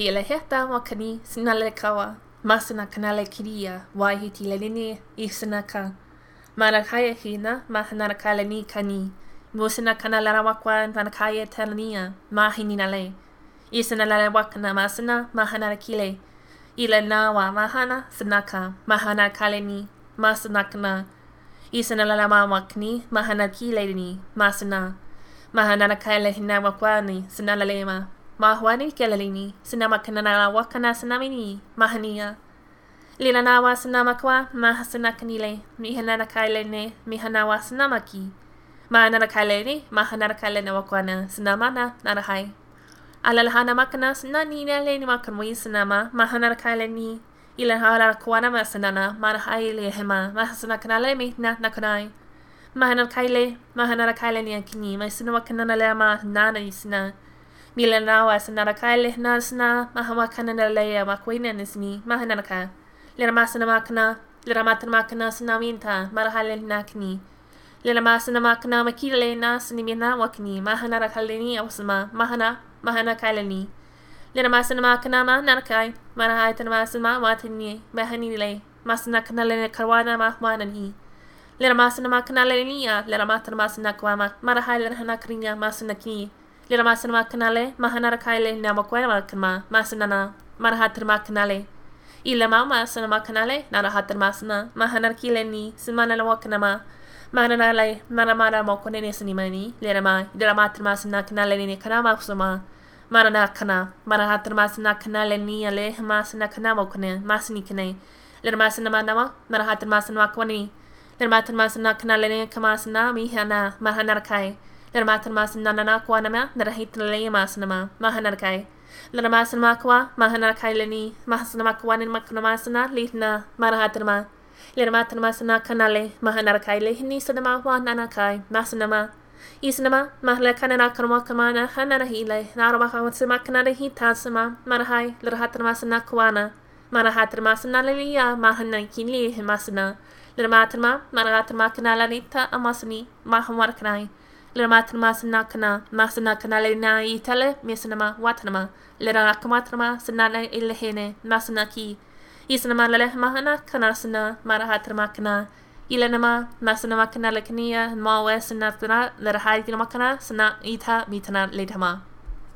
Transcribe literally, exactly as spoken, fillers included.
Hila heta wakani sinale kawa. Masana kanale kiria. Wahiti lenini isanaka. Marakaya hina mahanakala ni kani. Musina kanala wakwan vanakaya telania. Mahininale. Isanala wakana masana mahanakile. Ila nawa mahana sanaka. Mahanakaleni. Masanakana. Isanala wakni mahanakile ni. Masana. Mahanakala hina wakwani sinalalema. Mahwani kelalini, sinama kanana wakana sanamini, mahania. Lilanawa sanamakwa, mahasanakanile, mihanakaile ne, mihanawa sanamaki. Mahanakaile ne, mahanakaile na wakwana, sanamana, narahai. Alalahana makana sananina le ni makanwi sanama, mahanakaile ni. Ilahara kwana masanana, marahai le hema, mahasanakanale mi na nakanai. Mahanakaile, mahanakaile ni akini, masanawakanana lema, nana isina. Milanawa sanarakaile nasna mahamakanalaya makwina nismi mahanaka. Liramasanamakana, liramatanamakana sanaminta, marahale nakni. Liramasanamakana makile nasinimina wakni, mahanarakalini awsama, mahana, mahanakailani. Liramasanamakana manarakai, marahaitanmasama watini, mahanile, masanakanale karwana mahwanani. Liramasanamakanalia, liramatanamasanakwama, marahailanakrinya masanaki. Liramasana kanale, mahanarakaile namakwema kama, masanana, marahatrama kanale. Ilama masana kanale, narahatramasana, mahanarkile ni, simana wakanama, mahanale, maramara mokone sinimani, lirama, liramatramasana kanale ni kanama suma, maranakana, marahatramasana kanale ni ale, masana kanamokone, masinikane, liramasana manama, marahatramasana kwani, liramatramasana kanale ni kamasana, mihana, mahanarkai. Liramatramasana nanakwanama, narahitale masanama, mahanarkai. Liramasanmakwa, mahanarkailani, mahasanamakwanin makanamasana, litna, marahatrama. Liramatramasana kanale, mahanarkaile, hini sadamawa nanakai, masanama. Isanama, mahalakanakamana, hanarahile, narabahawasamakanare hitasama, marahai, lirahatramasana kwana. Marahatramasana lilia, mahanakili, masana. Liramatrama, marahatramakanalita, amasani, mahamarkanai. Liramatanamasana kana, masana kanale na itale, misanama watanama, lirakamatama, sanana ilahene, masanaki, isanama lalehmahana, kanasana, marahatramakana, ilanama, masanama kanalakania, mawe sanatana, lirahaitinama kana, sana ita mitana letama.